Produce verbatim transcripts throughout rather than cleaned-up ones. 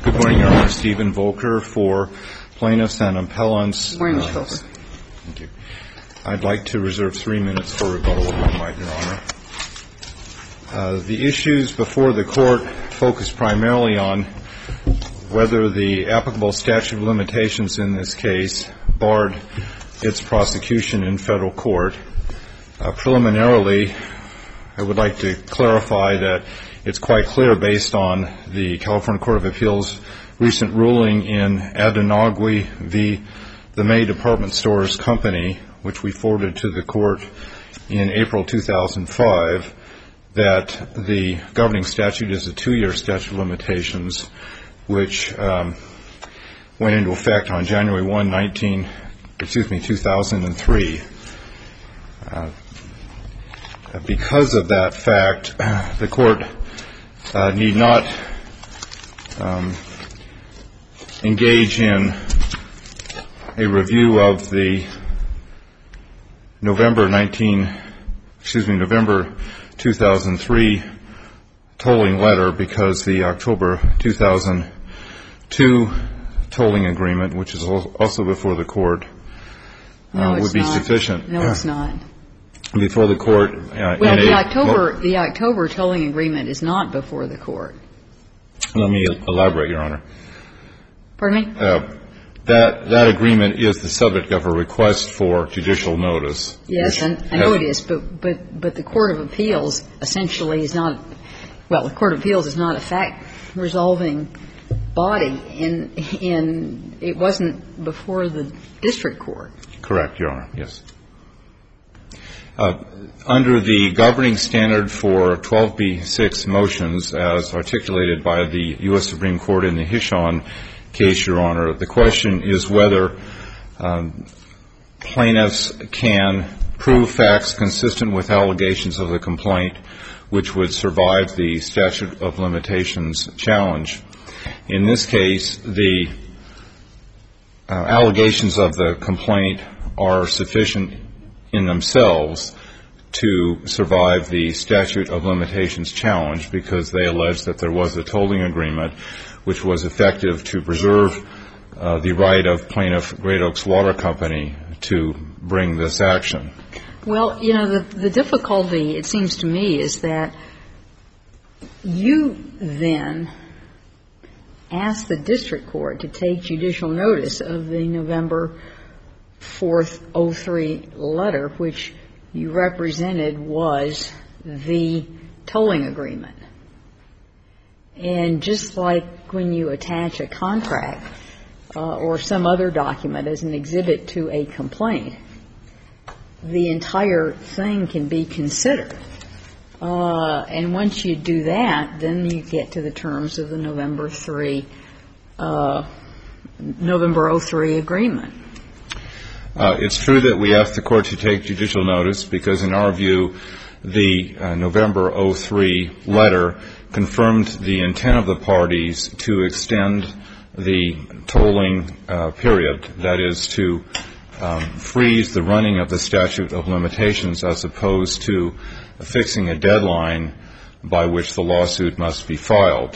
Good morning, Your Honor. Stephen Volker for plaintiffs and appellants. Good morning, Mister Volker. Thank you. I'd like to reserve three minutes for rebuttal if I might, Your Honor. Uh, the issues before the court focus primarily on whether the applicable statute of limitations in this case barred its prosecution in federal court. Uh, preliminarily, I would like to clarify that it's quite clear based on the California Court of Appeals' recent ruling in Adenogui v. the May Department Stores Company, which we forwarded to the court in April two thousand five, that the governing statute is a two-year statute of limitations, which um, went into effect on January first, nineteen, excuse me, two thousand three. Uh, because of that fact, the court uh, need not um, engage in a review of the November nineteen, excuse me, November two thousand three tolling letter, because the October two thousand two tolling agreement, which is also before the court, uh, no, would be not. sufficient. No, it's not. Before the court. Uh, well, the a, October the October tolling agreement is not before the court. Let me elaborate, Your Honor. Pardon me? Uh, that that agreement is the subject of a request for judicial notice. Yes, and I know it is, but but but the Court of Appeals essentially is not. Well, the Court of Appeals is not a fact resolving body, in in it wasn't before the district court. Correct, Your Honor. Yes. Uh, under the governing standard for twelve B six motions, as articulated by the U S Supreme Court in the Hishon case, Your Honor, the question is whether um, plaintiffs can prove facts consistent with allegations of the complaint which would survive the statute of limitations challenge. In this case, the uh, allegations of the complaint are sufficient in themselves to survive the statute of limitations challenge, because they allege that there was a tolling agreement which was effective to preserve uh, the right of plaintiff Great Oaks Water Company to bring this action. Well, you know, the, the difficulty, it seems to me, is that you then asked the district court to take judicial notice of the November fourth, oh three letter, which you represented was the tolling agreement. And just like when you attach a contract uh, or some other document as an exhibit to a complaint, the entire thing can be considered. Uh, and once you do that, then you get to the terms of the November three, uh, November oh three agreement. Uh, it's true that we asked the court to take judicial notice because, in our view, the uh, November oh three letter confirmed the intent of the parties to extend the tolling uh, period, that is, to um, freeze the running of the statute of limitations as opposed to fixing a deadline by which the lawsuit must be filed.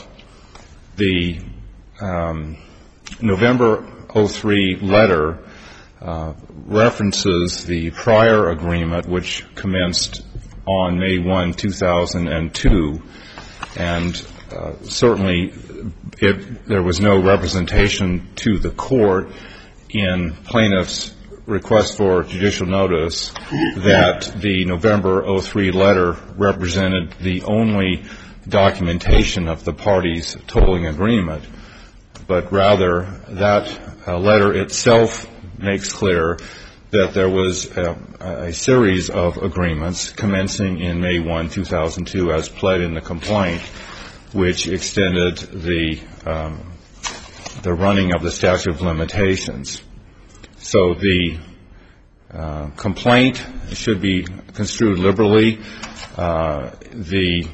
The um, November oh three letter Uh, references the prior agreement, which commenced on May first, two thousand two, and uh, certainly it, there was no representation to the court in plaintiff's request for judicial notice that the November oh three letter represented the only documentation of the parties' tolling agreement, but rather that uh, letter itself makes clear that there was a, a series of agreements commencing in May first, two thousand two, as pled in the complaint, which extended the um, the running of the statute of limitations. So the uh, complaint should be construed liberally. Uh, the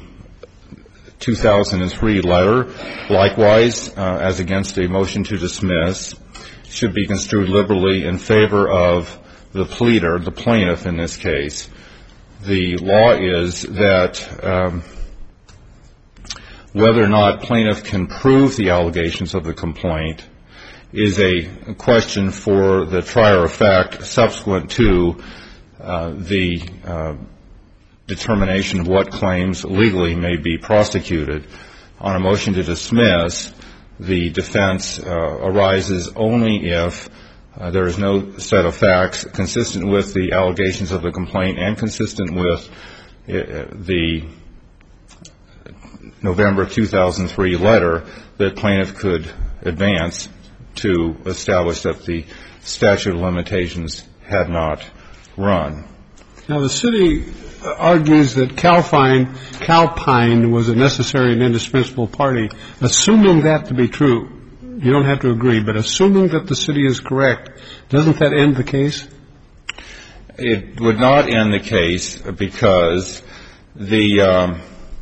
two thousand three letter, likewise, uh, as against a motion to dismiss, should be construed liberally in favor of the pleader, the plaintiff in this case. The law is that um, whether or not plaintiff can prove the allegations of the complaint is a question for the trier of fact subsequent to uh, the uh, determination of what claims legally may be prosecuted. On a motion to dismiss, the defense uh, arises only if uh, there is no set of facts consistent with the allegations of the complaint and consistent with uh, the November two thousand three letter that plaintiff could advance to establish that the statute of limitations had not run. Now, the city argues that Calpine, Calpine was a necessary and indispensable party. Assuming that to be true, you don't have to agree, but assuming that the city is correct, doesn't that end the case? It would not end the case because the um,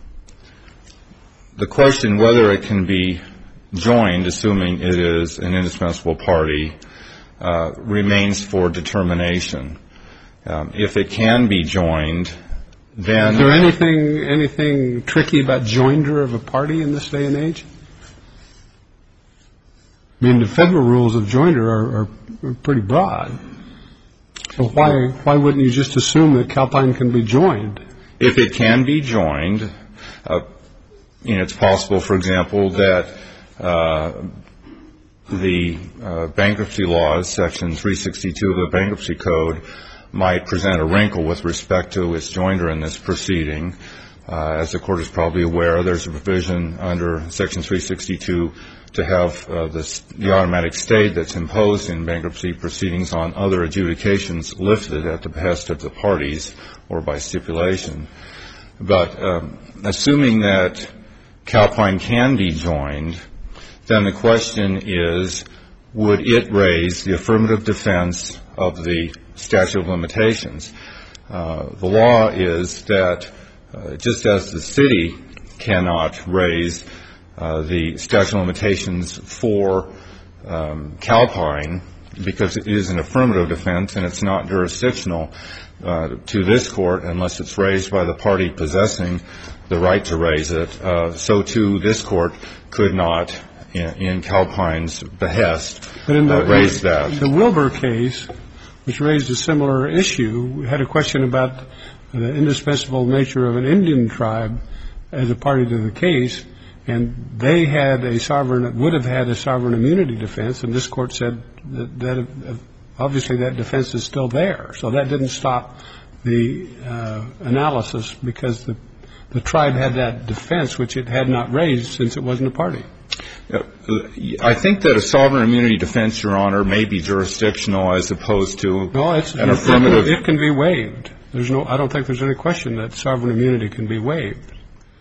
the question whether it can be joined, assuming it is an indispensable party, uh, remains for determination. Um, if it can be joined, then... Is there anything anything tricky about joinder of a party in this day and age? I mean, the federal rules of joinder are, are, are pretty broad. So why why wouldn't you just assume that Calpine can be joined? If it can be joined, uh, you know, it's possible, for example, that uh, the uh, bankruptcy laws, Section three sixty-two of the Bankruptcy Code, might present a wrinkle with respect to its joinder in this proceeding. Uh, as the Court is probably aware, there's a provision under Section three sixty-two to have uh, this, the automatic stay that's imposed in bankruptcy proceedings on other adjudications lifted at the behest of the parties or by stipulation. But um, assuming that Calpine can be joined, then the question is, would it raise the affirmative defense of the statute of limitations? Uh, the law is that uh, just as the city cannot raise uh, the statute of limitations for um, Calpine because it is an affirmative defense and it's not jurisdictional uh, to this court unless it's raised by the party possessing the right to raise it, uh, so too this court could not, in, in Calpine's behest, but in the, uh, raise that. The Wilbur case, which raised a similar issue, had a question about the indispensable nature of an Indian tribe as a party to the case, and they had a sovereign, would have had a sovereign immunity defense, and this court said that, that obviously that defense is still there. So that didn't stop the uh, analysis because the the tribe had that defense, which it had not raised since it wasn't a party. I think that a sovereign immunity defense, Your Honor, may be jurisdictional as opposed to no, it's, an affirmative. It can be waived. There's no. I don't think there's any question that sovereign immunity can be waived.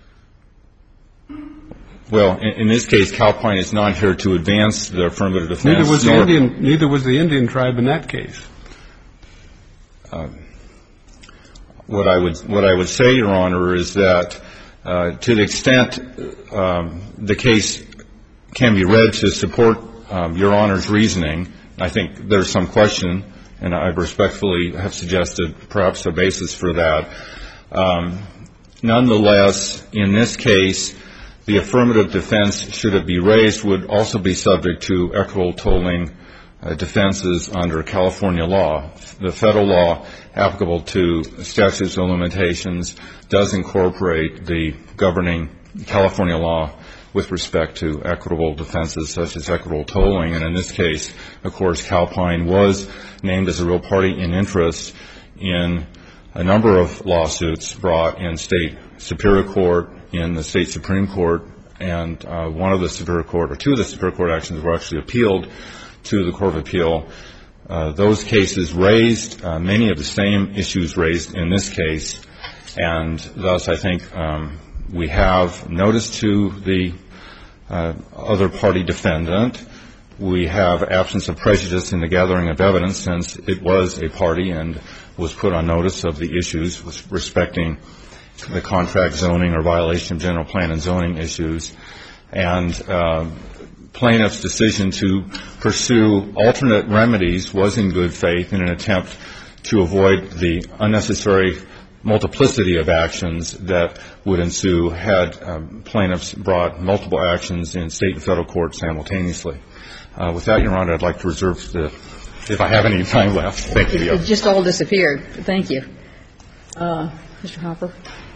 Well, in, in this case, Calpine is not here to advance the affirmative defense. Neither was the Indian. Neither was the Indian tribe in that case. Uh, what I would what I would say, Your Honor, is that uh, to the extent um, the case can be read to support um, Your Honor's reasoning, I think there's some question, and I respectfully have suggested perhaps a basis for that. Um, nonetheless, in this case, the affirmative defense, should it be raised, would also be subject to equitable tolling uh, defenses under California law. The federal law applicable to statutes of limitations does incorporate the governing California law with respect to equitable defenses such as equitable tolling. And in this case, of course, Calpine was named as a real party in interest in a number of lawsuits brought in state superior court, in the state Supreme Court, and uh, one of the superior court, or two of the superior court actions were actually appealed to the Court of Appeal. Uh, those cases raised uh, many of the same issues raised in this case, and thus I think um, we have notice to the uh, other party defendant. We have absence of prejudice in the gathering of evidence since it was a party and was put on notice of the issues with respecting the contract zoning or violation of general plan and zoning issues. And uh, plaintiff's decision to pursue alternate remedies was in good faith in an attempt to avoid the unnecessary multiplicity of actions that would ensue had um, plaintiffs brought multiple actions in state and federal court simultaneously. Uh, with that, Your Honor, I'd like to reserve the, if I have any time left. Thank you. It, it just all disappeared. Thank you. Uh, Mister Hopper.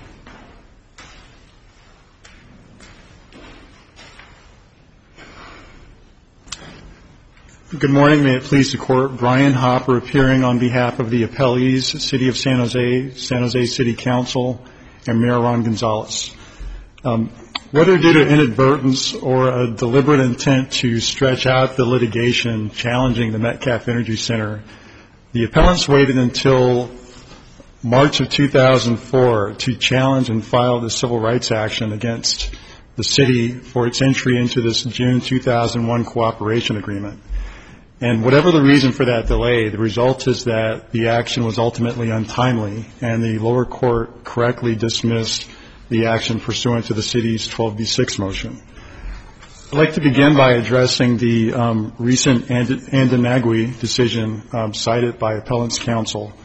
Good morning. May it please the Court. Brian Hopper appearing on behalf of the appellees, City of San Jose, San Jose City Council, and Mayor Ron Gonzalez. Um, whether due to inadvertence or a deliberate intent to stretch out the litigation challenging the Metcalf Energy Center, the appellants waited until March of two thousand four to challenge and file the civil rights action against the city for its entry into this June two thousand one cooperation agreement. And whatever the reason for that delay, the result is that the action was ultimately untimely, and the lower court correctly dismissed the action pursuant to the city's twelve B six motion. I'd like to begin by addressing the um, recent And- Andanagui decision um, cited by Appellants Counsel.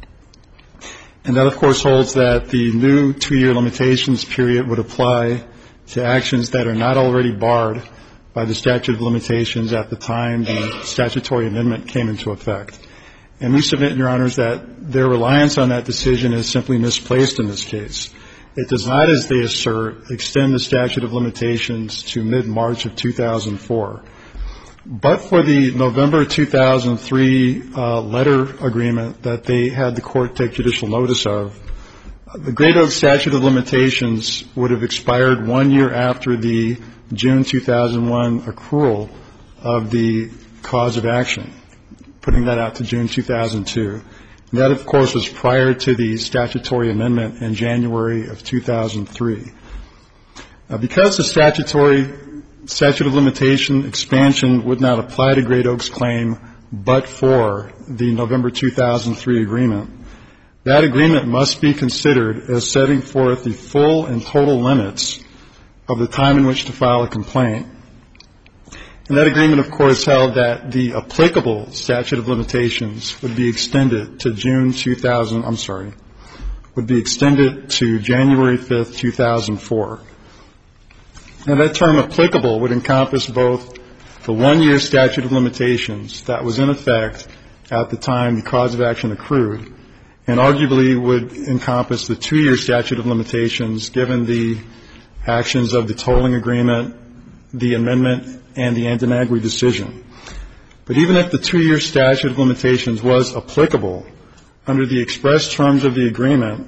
And that, of course, holds that the new two-year limitations period would apply to actions that are not already barred by the statute of limitations at the time the statutory amendment came into effect. And we submit, Your Honors, that their reliance on that decision is simply misplaced in this case. It does not, as they assert, extend the statute of limitations to mid-March of two thousand four. But for the November two thousand three uh, letter agreement that they had the court take judicial notice of, the Great Oak statute of limitations would have expired one year after the June two thousand one accrual of the cause of action, putting that out to June two thousand two. And that, of course, was prior to the statutory amendment in January of two thousand three. Uh, because the statutory statute of limitation expansion would not apply to Great Oak's claim but for the November two thousand three agreement, that agreement must be considered as setting forth the full and total limits of the time in which to file a complaint. And that agreement, of course, held that the applicable statute of limitations would be extended to June two thousand, I'm sorry, would be extended to January fifth, two thousand four. Now, that term applicable would encompass both the one-year statute of limitations that was in effect at the time the cause of action accrued, and arguably would encompass the two-year statute of limitations given the actions of the tolling agreement, the amendment, and the Andanagui decision. But even if the two-year statute of limitations was applicable, under the express terms of the agreement,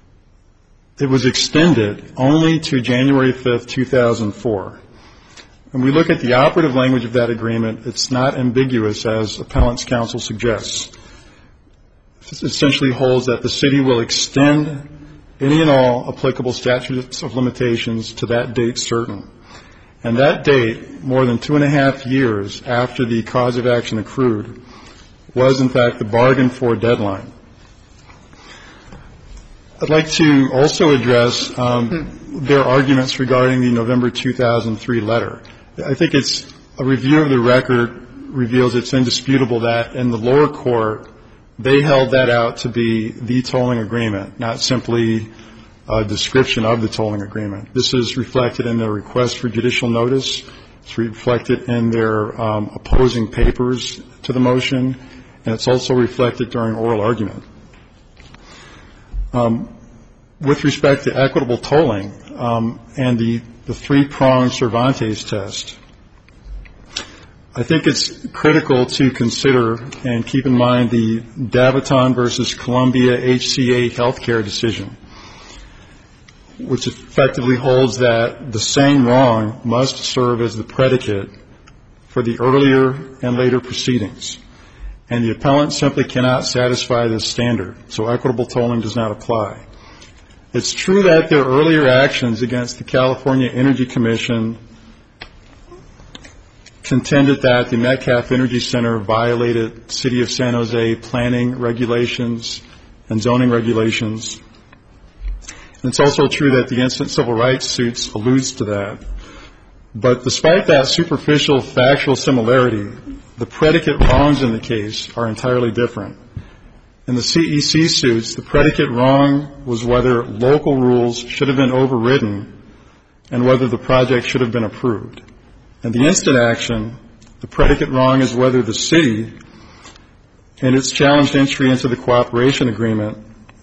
it was extended only to January fifth, two thousand four. When we look at the operative language of that agreement, it's not ambiguous, as Appellants Counsel suggests. It essentially holds that the city will extend any and all applicable statutes of limitations to that date certain. And that date, more than two and a half years after the cause of action accrued, was in fact the bargain for deadline. I'd like to also address um, their arguments regarding the November two thousand three letter. I think it's a review of the record reveals it's indisputable that in the lower court they held that out to be the tolling agreement, not simply a description of the tolling agreement. This is reflected in their request for judicial notice. It's reflected in their um, opposing papers to the motion, and it's also reflected during oral argument. Um, with respect to equitable tolling um, and the, the three-pronged Cervantes test, I think it's critical to consider and keep in mind the Daviton versus Columbia H C A healthcare decision, which effectively holds that the same wrong must serve as the predicate for the earlier and later proceedings. And the appellant simply cannot satisfy this standard, so equitable tolling does not apply. It's true that their earlier actions against the California Energy Commission contended that the Metcalf Energy Center violated City of San Jose planning regulations and zoning regulations. And it's also true that the instant civil rights suits alludes to that. But despite that superficial factual similarity, the predicate wrongs in the case are entirely different. In the C E C suits, the predicate wrong was whether local rules should have been overridden and whether the project should have been approved. In the instant action, the predicate wrong is whether the city, in its challenged entry into the cooperation agreement,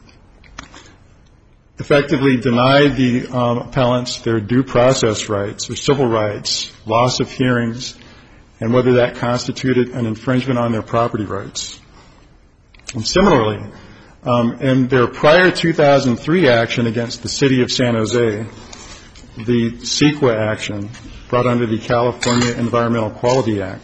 effectively denied the um, appellants their due process rights, their civil rights, loss of hearings, and whether that constituted an infringement on their property rights. And similarly, um, in their prior two thousand three action against the city of San Jose, the CEQA action brought under the California Environmental Quality Act,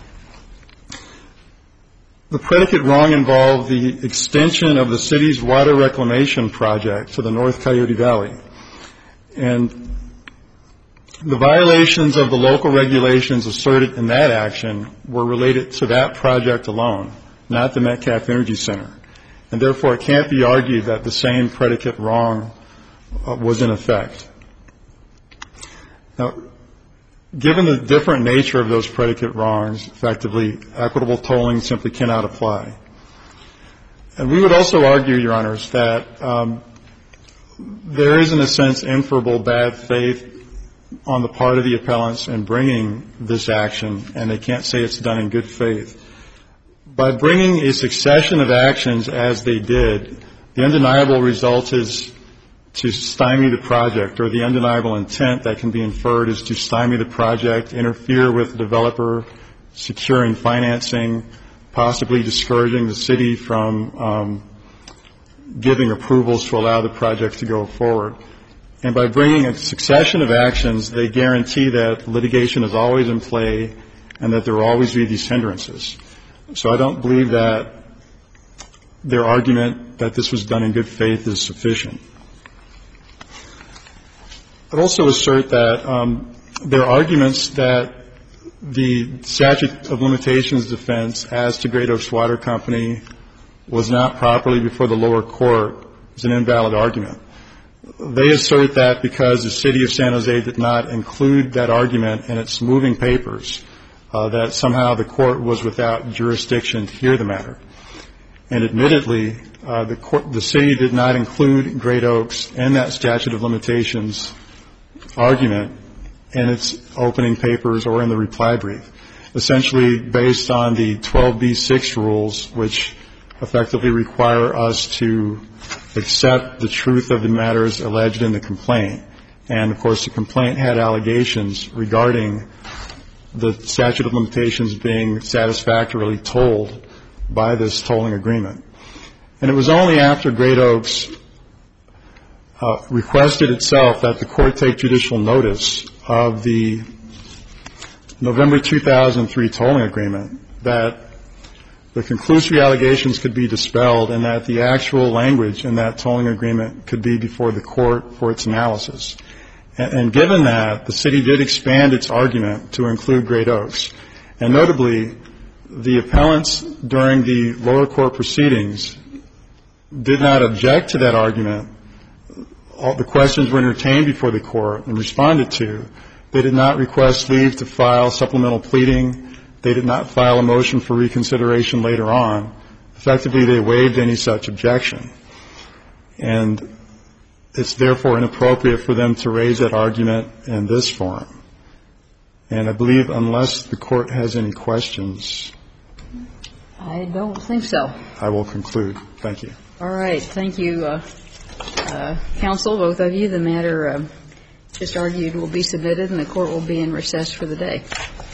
the predicate wrong involved the extension of the city's water reclamation project to the North Coyote Valley. And the violations of the local regulations asserted in that action were related to that project alone, not the Metcalf Energy Center. And therefore, it can't be argued that the same predicate wrong uh, was in effect. Now, given the different nature of those predicate wrongs, effectively, equitable tolling simply cannot apply. And we would also argue, Your Honors, that um, there is, in a sense, inferable bad faith on the part of the appellants in bringing this action, and they can't say it's done in good faith. By bringing a succession of actions as they did, the undeniable result is to stymie the project, or the undeniable intent that can be inferred is to stymie the project, interfere with the developer, securing financing, possibly discouraging the city from um, giving approvals to allow the project to go forward. And by bringing a succession of actions, they guarantee that litigation is always in play and that there will always be these hindrances. So I don't believe that their argument that this was done in good faith is sufficient. I'd also assert that um, their arguments that the statute of limitations defense as to Great Oaks Water Company was not properly before the lower court is an invalid argument. They assert that because the city of San Jose did not include that argument in its moving papers, uh, that somehow the court was without jurisdiction to hear the matter. And admittedly, uh, the, court, the city did not include Great Oaks in that statute of limitations argument in its opening papers or in the reply brief, essentially based on the twelve B six rules, which effectively require us to accept the truth of the matters alleged in the complaint. And, of course, the complaint had allegations regarding the statute of limitations being satisfactorily tolled by this tolling agreement. And it was only after Great Oaks uh, requested itself that the court take judicial notice of the November two thousand three tolling agreement that the conclusory allegations could be dispelled and that the actual language in that tolling agreement could be before the court for its analysis. And, and given that, the city did expand its argument to include Great Oaks. And notably, the appellants during the lower court proceedings did not object to that argument. All the questions were entertained before the court and responded to. They did not request leave to file supplemental pleading. They did not file a motion for reconsideration later on. Effectively, they waived any such objection. And it's therefore inappropriate for them to raise that argument in this forum. And I believe unless the court has any questions, I don't think so. I will conclude. Thank you. All right. Thank you, uh, uh, counsel, both of you. The matter uh, just argued will be submitted and the court will be in recess for the day.